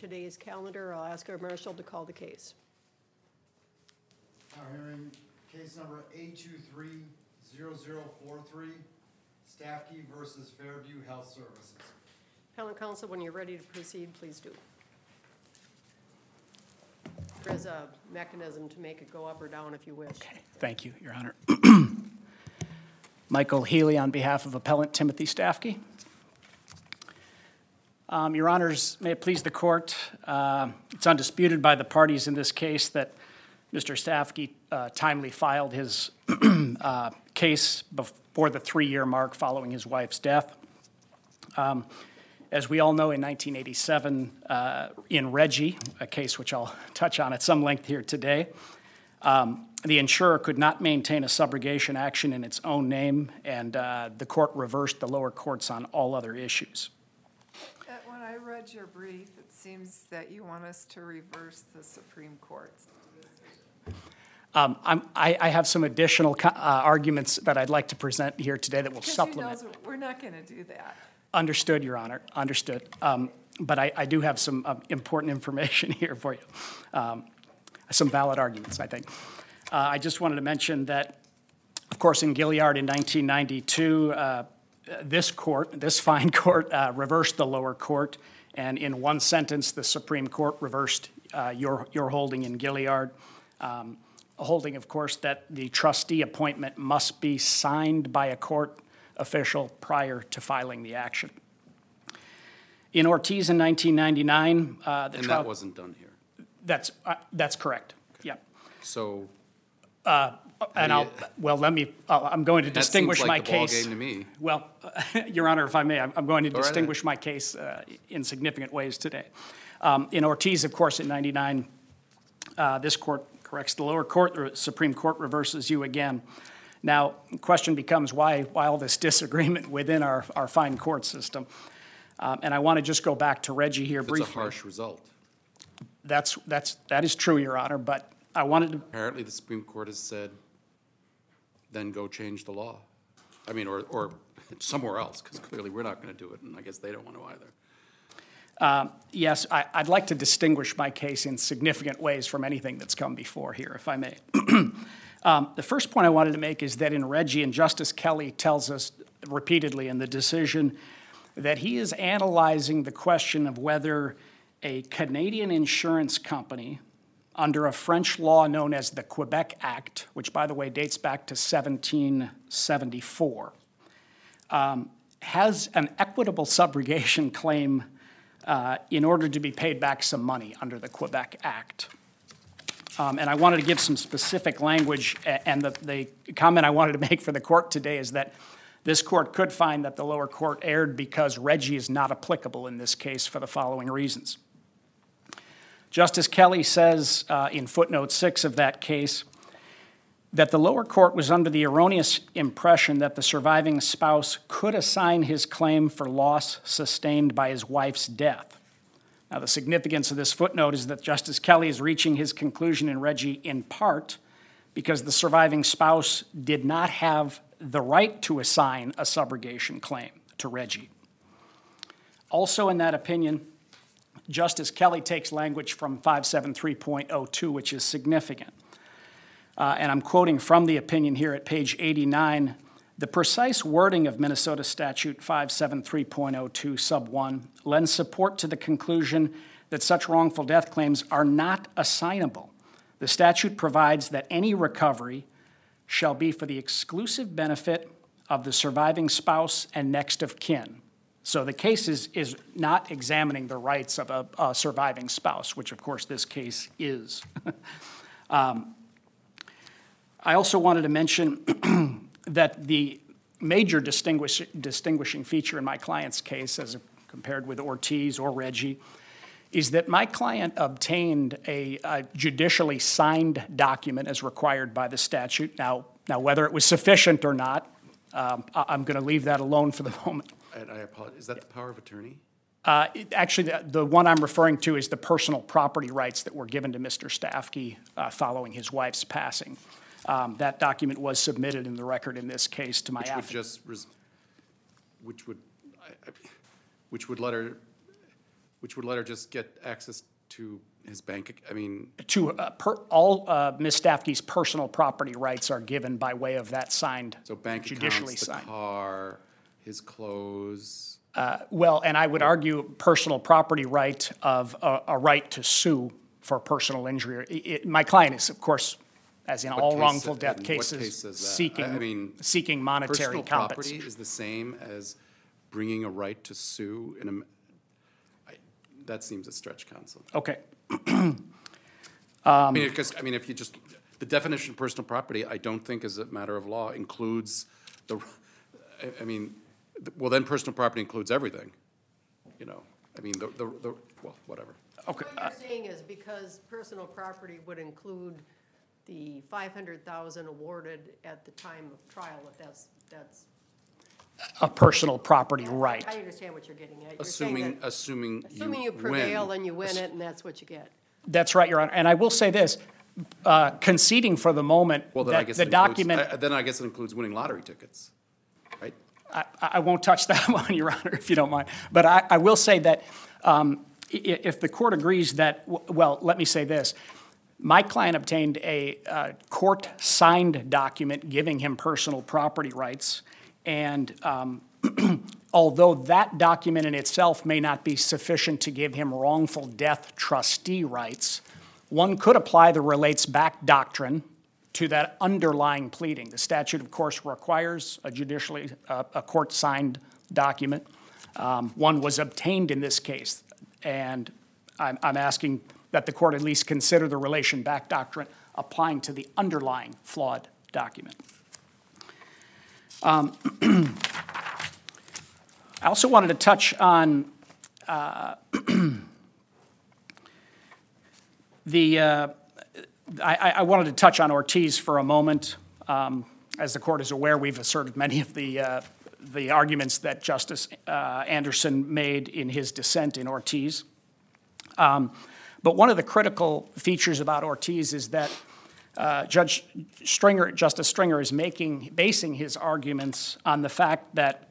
today's calendar. I'll ask our marshal to call the case. Now hearing case number A230043, Stafke versus Fairview Health Services. Appellant counsel, when you're ready to proceed, please do. There's a mechanism to make it go up or down if you wish. Okay, thank you, Your Honor. Michael Healy on behalf of Appellant Timothy Stafke. Your Honors, may it please the court, it's undisputed by the parties in this case that Mr. Stafke timely filed his case before the 3-year mark following his wife's death. As we all know, in 1987, in Reggie, a case which I'll touch on at some length here today, the insurer could not maintain a subrogation action in its own name, and the court reversed the lower courts on all other issues. When I read your brief, it seems that you want us to reverse the Supreme Court's decision. I have some additional arguments that I'd like to present here today that will supplement. We're not going to do that. Understood, Your Honor, understood. But I do have some important information here for you, some valid arguments, I think. I just wanted to mention that, of course, in Gilliard in 1992, this fine court, reversed the lower court, and in one sentence, the Supreme Court reversed your holding in Gilliard, a holding, of course, that the trustee appointment must be signed by a court official prior to filing the action. In Ortiz in 1999, and that wasn't done here. That's correct. Okay. Yeah. So. I'm going to distinguish my case. That seems like the ball game to me. Well, Your Honor, if I may, I'm going to distinguish my case in significant ways today. In Ortiz, of course, in 99, this court corrects the lower court, the Supreme Court reverses you again. Now, the question becomes why all this disagreement within our fine court system? And I want to just go back to Reggie here briefly. It's a harsh result. That is true, Your Honor, but I wanted to... Apparently, the Supreme Court has said, then go change the law. I mean, or somewhere else, because clearly we're not going to do it, and I guess they don't want to either. Yes, I'd like to distinguish my case in significant ways from anything that's come before here, if I may. The first point I wanted to make is that in Reggie, and Justice Kelly tells us repeatedly in the decision that he is analyzing the question of whether a Canadian insurance company under a French law known as the Quebec Act, which, by the way, dates back to 1774, has an equitable subrogation claim in order to be paid back some money under the Quebec Act. And I wanted to give some specific language, and the comment I wanted to make for the court today is that this court could find that the lower court erred because Reggie is not applicable in this case for the following reasons. Justice Kelly says in footnote 6 of that case that the lower court was under the erroneous impression that the surviving spouse could assign his claim for loss sustained by his wife's death. Now, the significance of this footnote is that Justice Kelly is reaching his conclusion in Reggie in part because the surviving spouse did not have the right to assign a subrogation claim to Reggie. Also in that opinion, Justice Kelly takes language from 573.02, which is significant. And I'm quoting from the opinion here at page 89. The precise wording of Minnesota Statute 573.02 sub 1 lends support to the conclusion that such wrongful death claims are not assignable. The statute provides that any recovery shall be for the exclusive benefit of the surviving spouse and next of kin. So the case is not examining the rights of a surviving spouse, which of course this case is. I also wanted to mention that the major distinguishing feature in my client's case, as compared with Ortiz or Reggie, is that my client obtained a judicially signed document as required by the statute. Now whether it was sufficient or not, I'm going to leave that alone for the moment. And I apologize. Is that the power of attorney? Actually, the one I'm referring to is the personal property rights that were given to Mr. Stafke following his wife's passing. That document was submitted in the record in this case to my affidavit. Which would let her Which would let her just get access to his bank, I mean, To, all Ms. Stafke's personal property rights are given by way of that signed, so bank judicially accounts, the signed. car, his clothes. Well, and I would argue personal property right of a right to sue for personal injury. My client is, of course, as in What all case- wrongful death and what case cases, says that? I mean, seeking monetary Personal compensation. property is the same as bringing a right to sue in a, that seems a stretch, counsel. Okay. I mean, because, I mean, if you just, the definition of personal property, I don't think as a matter of law includes the, I mean, well, then personal property includes everything, you know? I mean, well, whatever. Okay. What you're saying is because personal property would include the 500,000 awarded at the time of trial, if that's. A personal property right. I understand what you're getting at. You're saying Assuming assuming you win. prevail and you win it, and that's what you get. That's right, Your Honor. And I will say this, conceding for the moment Well, then I that guess the it includes, document, then I guess it includes winning lottery tickets, right? I won't touch that one, Your Honor, if you don't mind. But I will say that if the court agrees that, well, let me say this. My client obtained a court-signed document giving him personal property rights. And although that document in itself may not be sufficient to give him wrongful death trustee rights, one could apply the relates back doctrine to that underlying pleading. The statute, of course, requires a court-signed document. One was obtained in this case, and I'm asking that the court at least consider the relation back doctrine applying to the underlying flawed document. I also wanted to touch on I wanted to touch on Ortiz for a moment. As the court is aware, we've asserted many of the arguments that Justice Anderson made in his dissent in Ortiz. But one of the critical features about Ortiz is that Justice Stringer is basing his arguments on the fact that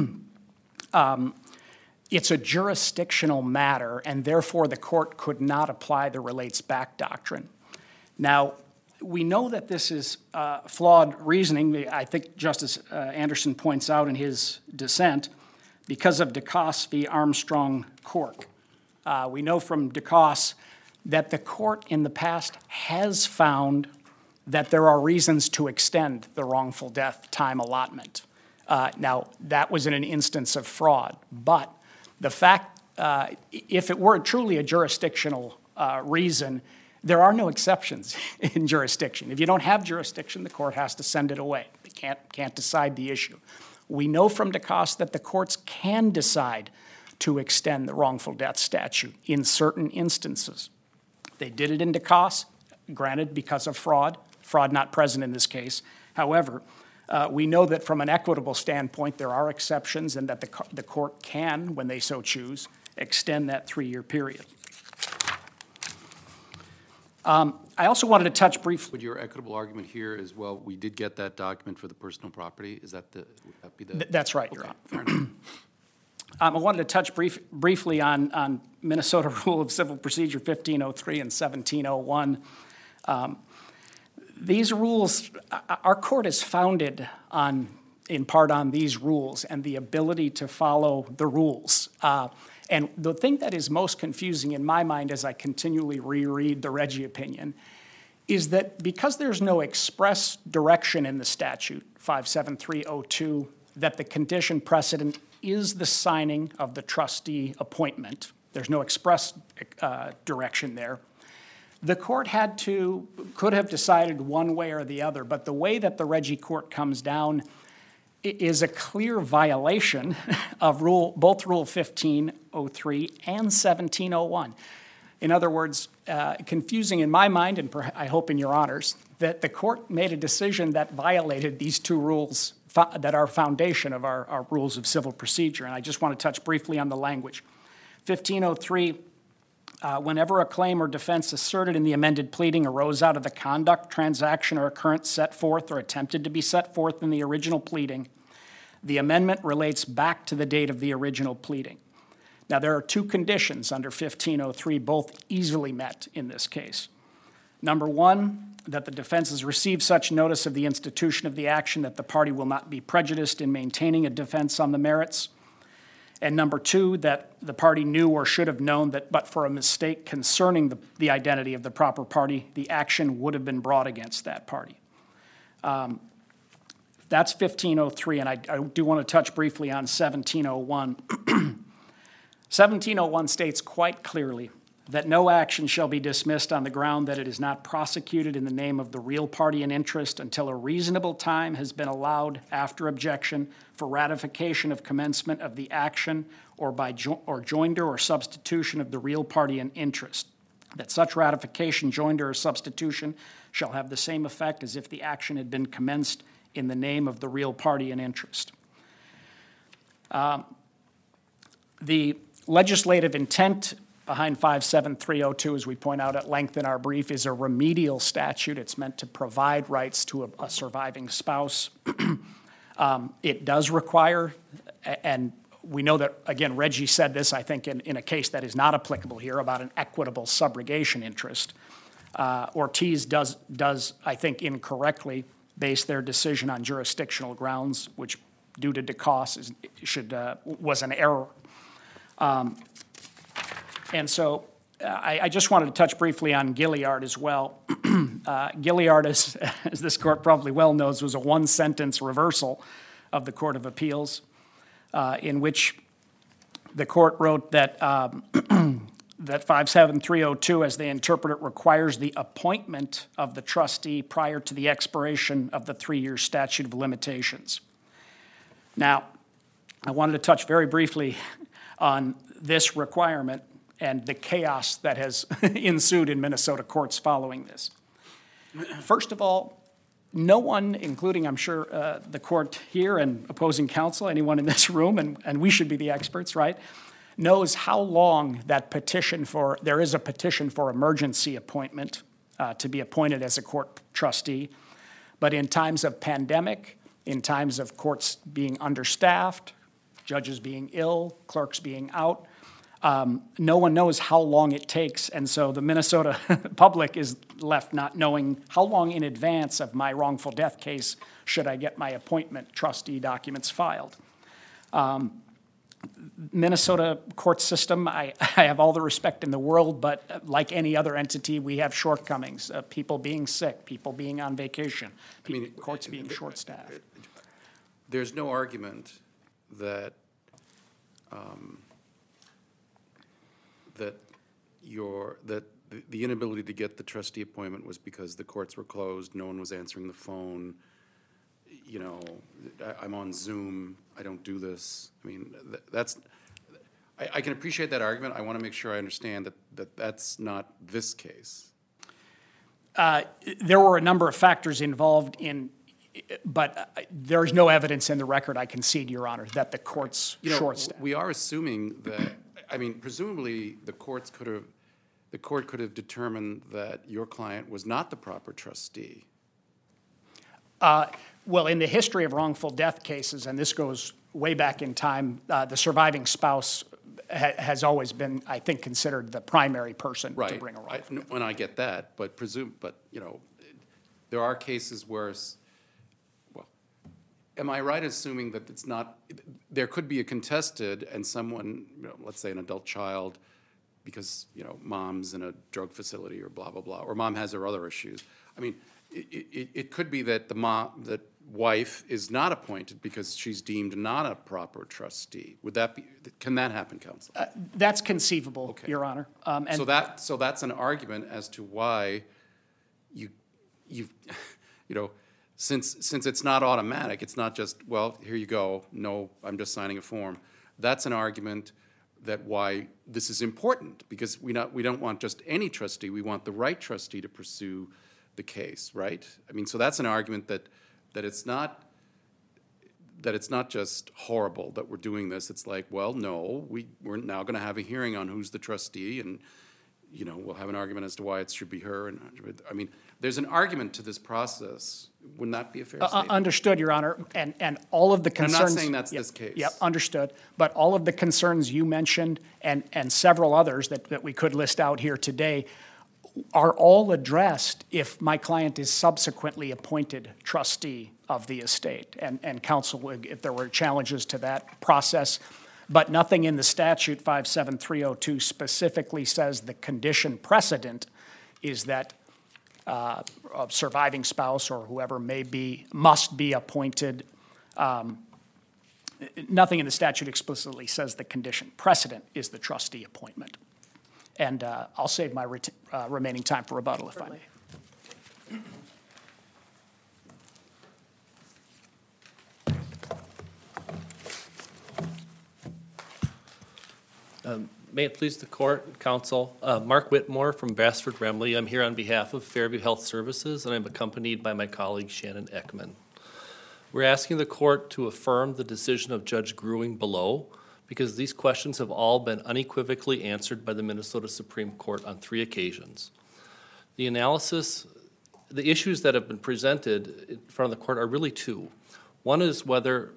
it's a jurisdictional matter, and therefore the court could not apply the relates back doctrine. Now, we know that this is flawed reasoning. I think Justice Anderson points out in his dissent because of DeCosse v. Armstrong Cork. We know from DeCosse that the court in the past has found that there are reasons to extend the wrongful death time allotment. Now, that was in an instance of fraud, but the fact, if it were truly a jurisdictional reason, there are no exceptions in jurisdiction. If you don't have jurisdiction, the court has to send it away. They can't decide the issue. We know from DeCosse that the courts can decide to extend the wrongful death statute in certain instances. They did it in DeCosse, granted because of fraud not present in this case. However, we know that from an equitable standpoint, there are exceptions and that the court can, when they so choose, extend that 3-year period. I also wanted to touch briefly. Would your equitable argument here is, well, we did get that document for the personal property? Would that be the? That's right, Your Okay, Honor. fair enough. I wanted to touch briefly on Minnesota Rule of Civil Procedure 1503 and 1701. These rules, our court is founded in part on these rules and the ability to follow the rules. And the thing that is most confusing in my mind as I continually reread the Reggie opinion is that because there's no express direction in the statute, 57302, that the condition precedent is the signing of the trustee appointment, there's no express direction there, the court could have decided one way or the other, but the way that the Reggie court comes down is a clear violation of both Rule 1503 and 1701. In other words, confusing in my mind, and I hope in Your Honors, that the court made a decision that violated these two rules that are foundation of our rules of civil procedure. And I just want to touch briefly on the language. 1503, whenever a claim or defense asserted in the amended pleading arose out of the conduct, transaction, or occurrence set forth or attempted to be set forth in the original pleading, the amendment relates back to the date of the original pleading. Now, there are two conditions under 1503, both easily met in this case. Number one, that the defense has received such notice of the institution of the action that the party will not be prejudiced in maintaining a defense on the merits. And number two, that the party knew or should have known that but for a mistake concerning the identity of the proper party, the action would have been brought against that party. That's 1503, and I do want to touch briefly on 1701. 1701 states quite clearly that no action shall be dismissed on the ground that it is not prosecuted in the name of the real party in interest until a reasonable time has been allowed after objection for ratification of commencement of the action or by joinder or substitution of the real party in interest. That such ratification, joinder, or substitution shall have the same effect as if the action had been commenced in the name of the real party in interest. The legislative intent behind 57302, as we point out at length in our brief, is a remedial statute. It's meant to provide rights to a surviving spouse. It does require, and we know that, again, Reggie said this, I think, in a case that is not applicable here about an equitable subrogation interest. Ortiz does, I think, incorrectly base their decision on jurisdictional grounds, which, due to DeCoste, was an error. And so I just wanted to touch briefly on Gilliard as well. Gilliard, as this court probably well knows, was a one-sentence reversal of the Court of Appeals in which the court wrote that, that 57302, as they interpret it, requires the appointment of the trustee prior to the expiration of the 3-year statute of limitations. Now, I wanted to touch very briefly on this requirement and the chaos that has ensued in Minnesota courts following this. First of all, no one, including I'm sure the court here and opposing counsel, anyone in this room, and we should be the experts, right, knows how long that there is a petition for emergency appointment to be appointed as a court trustee. But in times of pandemic, in times of courts being understaffed, judges being ill, clerks being out, no one knows how long it takes, and so the Minnesota public is left not knowing how long in advance of my wrongful death case should I get my appointment trustee documents filed. Minnesota court system, I have all the respect in the world, but like any other entity, we have shortcomings, people being sick, people being on vacation, courts being short-staffed. There's no argument that the inability to get the trustee appointment was because the courts were closed, no one was answering the phone, you know, I'm on Zoom, I don't do this. I mean, I can appreciate that argument. I want to make sure I understand that's not this case. There were a number of factors involved but there is no evidence in the record, I concede, Your Honor, that the courts short-staffed. We are assuming that, I mean, presumably the court could have determined that your client was not the proper trustee. Well, in the history of wrongful death cases, and this goes way back in time, the surviving spouse has always been, I think, considered the primary person to bring a wrongful death. When I get that, but you know, there are cases where, well, am I right assuming that it's not, there could be a contested and someone, you know, let's say an adult child, because, you know, mom's in a drug facility or blah, blah, blah, or mom has her other issues. I mean, it could be that that wife is not appointed because she's deemed not a proper trustee. Can that happen, counsel? That's conceivable, okay, Your Honor. So that's an argument as to why you've you know, since it's not automatic, it's not just, well, here you go, no, I'm just signing a form. That's an argument that why this is important, because we don't want just any trustee, we want the right trustee to pursue the case, right? I mean, so that's an argument that it's not just horrible that we're doing this. It's like, well, no, we're now going to have a hearing on who's the trustee, and you know, we'll have an argument as to why it should be her, and, I mean, there's an argument to this process. Wouldn't that be a fair statement? Understood, Your Honor, and all of the I'm concerns. not saying that's Yep, this case. Yep, understood, but all of the concerns you mentioned and several others that we could list out here today are all addressed if my client is subsequently appointed trustee of the estate. And counsel, if there were challenges to that process, but nothing in the statute 57302 specifically says the condition precedent is that a surviving spouse or whoever must be appointed. Nothing in the statute explicitly says the condition precedent is the trustee appointment. And I'll save my remaining time for rebuttal if I may. May it please the court and counsel, Mark Whitmore from Bassford Remley. I'm here on behalf of Fairview Health Services, and I'm accompanied by my colleague Shannon Ekman. We're asking the court to affirm the decision of Judge Gruing below because these questions have all been unequivocally answered by the Minnesota Supreme Court on 3 occasions. The analysis, the issues that have been presented in front of the court are really 2. One is whether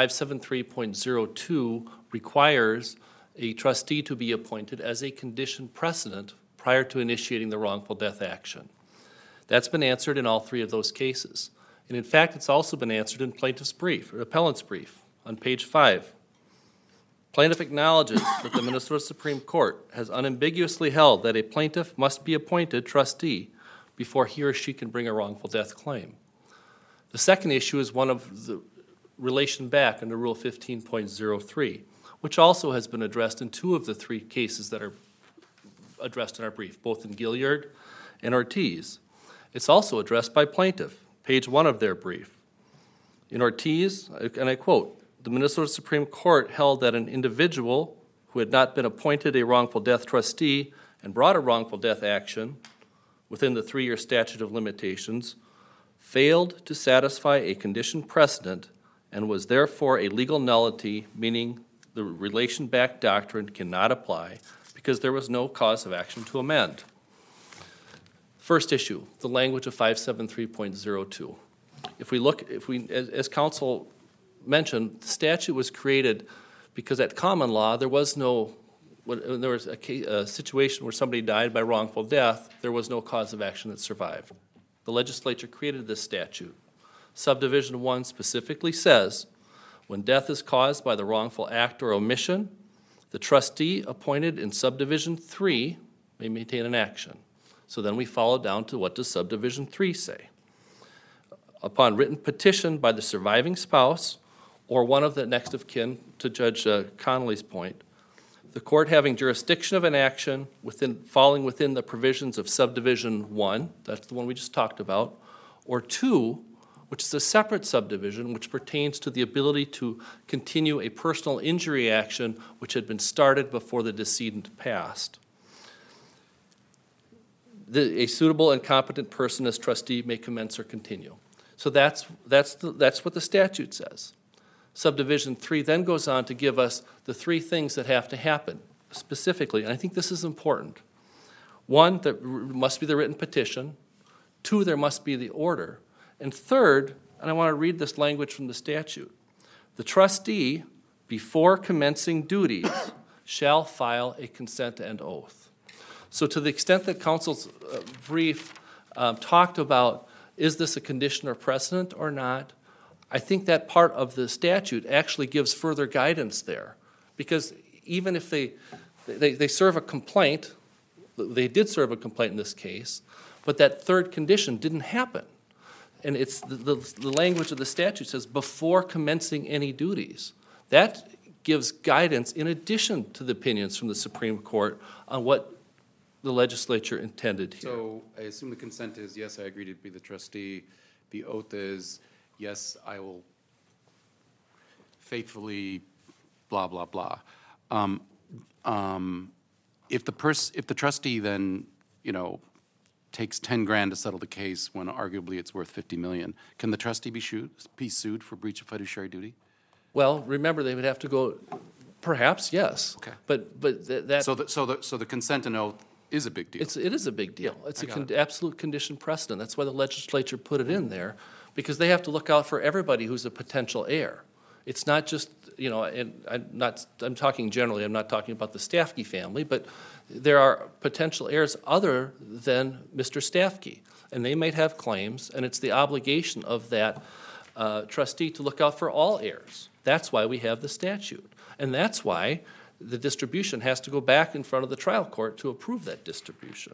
573.02 requires a trustee to be appointed as a condition precedent prior to initiating the wrongful death action. That's been answered in all 3 of those cases. And in fact, it's also been answered in plaintiff's brief, or appellant's brief, on page 5. Plaintiff acknowledges that the Minnesota Supreme Court has unambiguously held that a plaintiff must be appointed trustee before he or she can bring a wrongful death claim. The second issue is one of the relation back under Rule 15.03, which also has been addressed in 2 of the 3 cases that are addressed in our brief, both in Gilliard and Ortiz. It's also addressed by plaintiff, page 1 of their brief. In Ortiz, and I quote, the Minnesota Supreme Court held that an individual who had not been appointed a wrongful death trustee and brought a wrongful death action within the 3-year statute of limitations failed to satisfy a condition precedent and was therefore a legal nullity, meaning the relation back doctrine cannot apply because there was no cause of action to amend. First issue, the language of 573.02. As counsel mentioned, the statute was created because at common law there was no, when there was a situation where somebody died by wrongful death, there was no cause of action that survived. The legislature created this statute. Subdivision 1 specifically says, when death is caused by the wrongful act or omission, the trustee appointed in subdivision 3 may maintain an action. So then we follow down to what does subdivision 3 say? Upon written petition by the surviving spouse or one of the next of kin, to Judge Connolly's point, the court having jurisdiction of an action falling within the provisions of subdivision 1, that's the one we just talked about, or 2, which is a separate subdivision which pertains to the ability to continue a personal injury action which had been started before the decedent passed. A suitable and competent person as trustee may commence or continue. So that's what the statute says. Subdivision 3 then goes on to give us the 3 things that have to happen specifically, and I think this is important. 1, there must be the written petition. 2, there must be the order. And 3rd, and I want to read this language from the statute, the trustee, before commencing duties, shall file a consent and oath. So to the extent that counsel's brief talked about, is this a condition or precedent or not, I think that part of the statute actually gives further guidance there. Because even if they serve a complaint, they did serve a complaint in this case, but that 3rd condition didn't happen. And it's the language of the statute says before commencing any duties. That gives guidance in addition to the opinions from the Supreme Court on what the legislature intended here. So I assume the consent is, yes, I agree to be the trustee. The oath is, yes, I will faithfully blah, blah, blah. If the trustee then, takes 10 grand to settle the case when arguably it's worth 50 million, can the trustee be sued for breach of fiduciary duty? Well, remember, they would have to go, perhaps, yes. Okay. But that. So the consent and oath is a big deal. It is a big deal. It's I got absolute condition precedent. That's why the legislature put it in there, because they have to look out for everybody who's a potential heir. It's not just, and I'm talking generally, I'm not talking about the Stafke family, but there are potential heirs other than Mr. Stafke, and they might have claims, and it's the obligation of that trustee to look out for all heirs. That's why we have the statute, and that's why the distribution has to go back in front of the trial court to approve that distribution.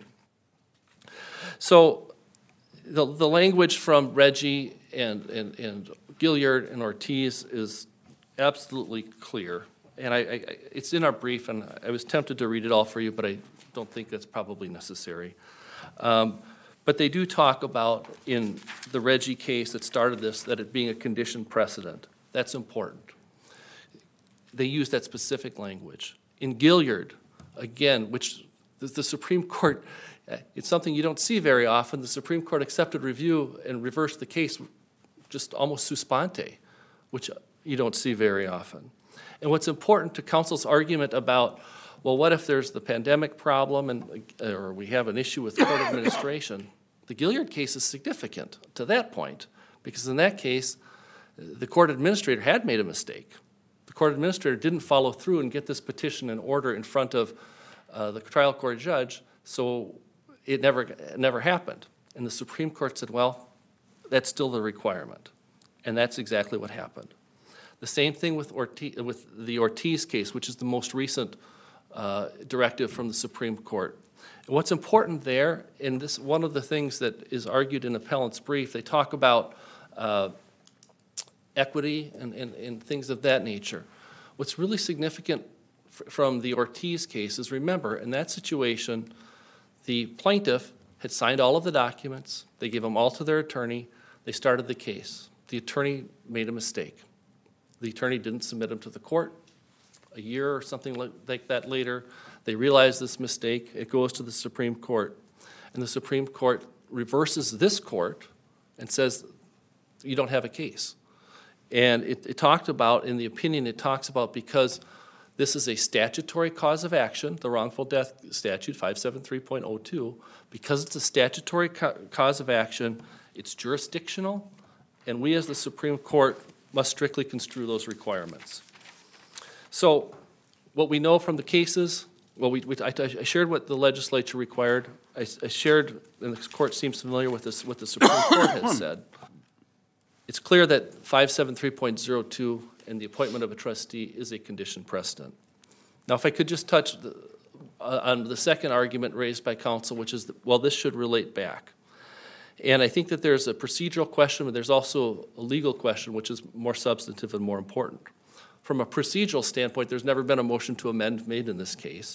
So the language from Reggie and Gilliard and Ortiz is absolutely clear. And it's in our brief, and I was tempted to read it all for you, but I don't think that's probably necessary. But they do talk about, in the Reggie case that started this, that it being a condition precedent. That's important. They use that specific language. In Gilliard, again, which the Supreme Court, it's something you don't see very often, the Supreme Court accepted review and reversed the case just almost sua sponte, which you don't see very often. And what's important to counsel's argument about, well, what if there's the pandemic problem or we have an issue with court administration? The Gilliard case is significant to that point, because in that case, the court administrator had made a mistake. The court administrator didn't follow through and get this petition in order in front of the trial court judge, so it never happened. And the Supreme Court said, well, that's still the requirement. And that's exactly what happened. The same thing with the Ortiz case, which is the most recent directive from the Supreme Court. And what's important there, and this one of the things that is argued in appellant's brief, they talk about equity and things of that nature. What's really significant from the Ortiz case is, remember, in that situation, the plaintiff had signed all of the documents, they gave them all to their attorney, they started the case. The attorney made a mistake. The attorney didn't submit them to the court. A year or something like that later, they realize this mistake, it goes to the Supreme Court, and the Supreme Court reverses this court and says, you don't have a case. And it talked about, in the opinion, it talks about because this is a statutory cause of action, the wrongful death statute, 573.02, because it's a statutory cause of action, it's jurisdictional, and we as the Supreme Court must strictly construe those requirements. So what we know from the cases, well, I shared what the legislature required. I shared, and the court seems familiar with this, what the Supreme Court has said. It's clear that 573.02 and the appointment of a trustee is a condition precedent. Now, if I could just touch on the second argument raised by counsel, which is, well, this should relate back. And I think that there's a procedural question, but there's also a legal question, which is more substantive and more important. From a procedural standpoint, there's never been a motion to amend made in this case.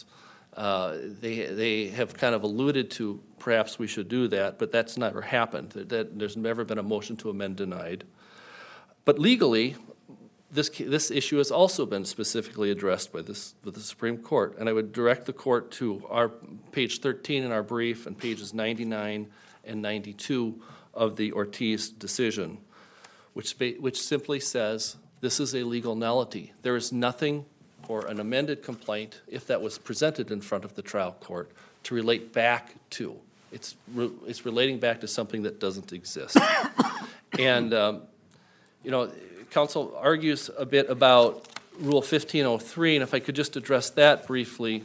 They have kind of alluded to perhaps we should do that, but that's never happened. There's never been a motion to amend denied. But legally, this issue has also been specifically addressed by the Supreme Court, and I would direct the court to our page 13 in our brief and pages 99 and 92 of the Ortiz decision, which simply says this is a legal nullity. There is nothing for an amended complaint, if that was presented in front of the trial court, to relate back to. It's relating back to something that doesn't exist. And, counsel argues a bit about Rule 1503, and if I could just address that briefly.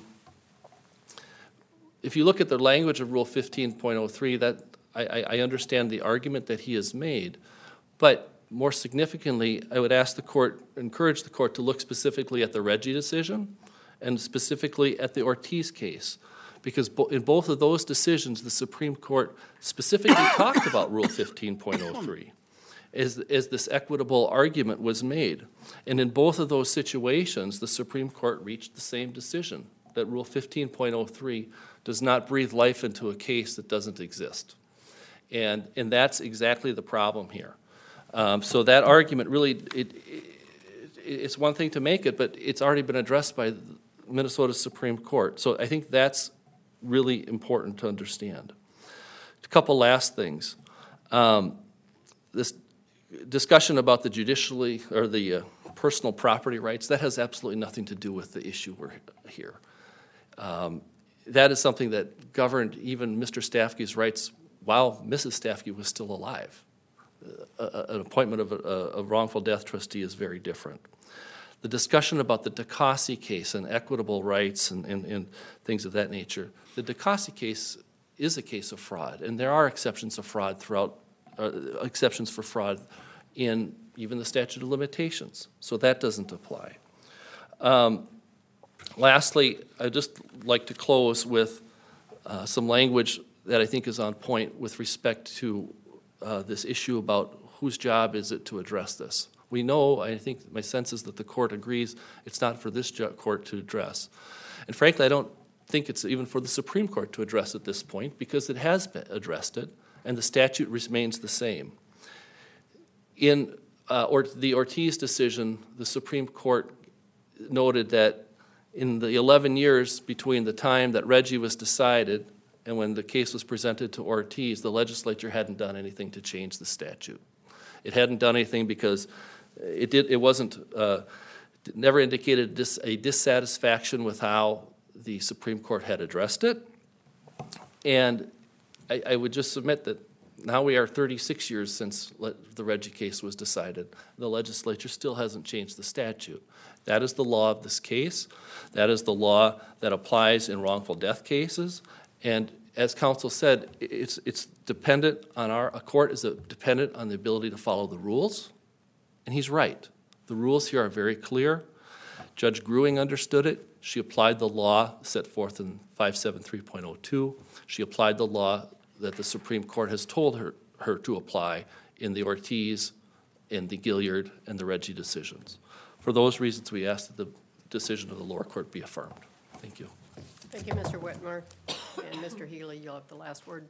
If you look at the language of Rule 15.03, that I understand the argument that he has made, but more significantly, I would encourage the court to look specifically at the Reggie decision and specifically at the Ortiz case, because in both of those decisions, the Supreme Court specifically talked about Rule 15.03 as this equitable argument was made. And in both of those situations, the Supreme Court reached the same decision, that Rule 15.03 does not breathe life into a case that doesn't exist. And that's exactly the problem here. So that argument really, it's one thing to make it, but it's already been addressed by the Minnesota Supreme Court. So I think that's really important to understand. A couple last things. This discussion about the the personal property rights, that has absolutely nothing to do with the issue we're here. that is something that governed even Mr. Staffke's rights while Mrs. Staffke was still alive. An appointment of a wrongful death trustee is very different. The discussion about the DeCossey case and equitable rights and things of that nature, the DeCossey case is a case of fraud, and there are exceptions of fraud throughout, exceptions for fraud in even the statute of limitations, so that doesn't apply. Lastly, I'd just like to close with some language that I think is on point with respect to this issue about whose job is it to address this. We know, I think my sense is that the court agrees it's not for this court to address. And frankly, I don't think it's even for the Supreme Court to address at this point because it has been addressed it and the statute remains the same. In the Ortiz decision, the Supreme Court noted that in the 11 years between the time that Reggie was decided and when the case was presented to Ortiz, the legislature hadn't done anything to change the statute. It hadn't done anything because it never indicated a dissatisfaction with how the Supreme Court had addressed it. And I would just submit that now we are 36 years since the Reggie case was decided. The legislature still hasn't changed the statute. That is the law of this case. That is the law that applies in wrongful death cases. And as counsel said, it's dependent on a court is dependent on the ability to follow the rules. And he's right. The rules here are very clear. Judge Gruing understood it. She applied the law set forth in 573.02. She applied the law that the Supreme Court has told her to apply in the Ortiz, in the Gilliard, and the Reggie decisions. For those reasons, we ask that the decision of the lower court be affirmed. Thank you. Thank you, Mr. Whitmer. And Mr. Healy, you'll have the last word.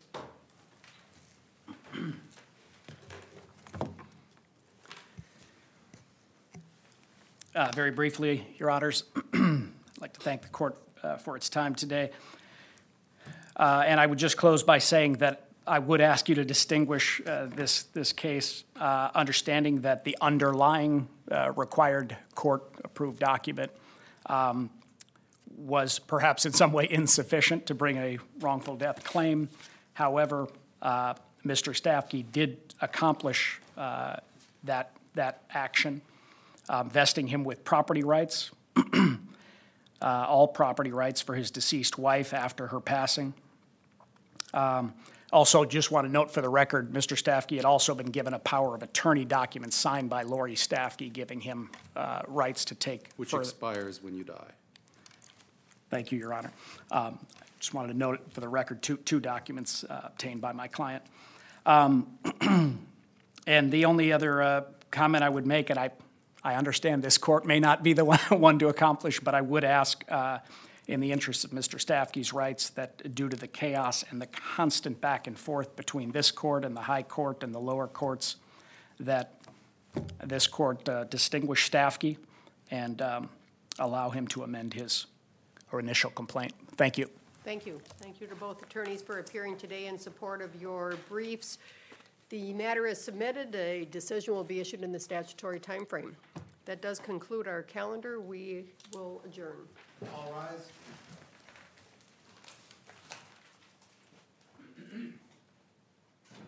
Very briefly, Your Honors, I'd like to thank the court for its time today. And I would just close by saying that I would ask you to distinguish this case, understanding that the underlying required court-approved document was perhaps in some way insufficient to bring a wrongful death claim. However, Mr. Staffke did accomplish that action, vesting him with property rights, all property rights for his deceased wife after her passing. Also, just want to note for the record, Mr. Staffke had also been given a power of attorney document signed by Lori Staffke, giving him rights to take Which further. expires when you die. Thank you, Your Honor. Just wanted to note it for the record, two documents obtained by my client. And the only other comment I would make, and I understand this court may not be the one to accomplish, but I would ask, in the interest of Mr. Staffke's rights, that due to the chaos and the constant back and forth between this court and the high court and the lower courts, that this court distinguish Staffke and allow him to amend his initial complaint. Thank you. Thank you. Thank you to both attorneys for appearing today in support of your briefs. The matter is submitted. A decision will be issued in the statutory timeframe. That does conclude our calendar. We will adjourn. All rise.